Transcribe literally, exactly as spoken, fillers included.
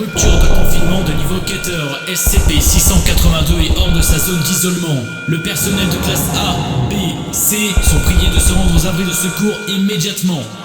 Rupture de confinement de niveau quêteur. S C P six cent quatre-vingt-deux est hors de sa zone d'isolement. Le personnel de classe A, B, C sont priés de se rendre aux abris de secours immédiatement.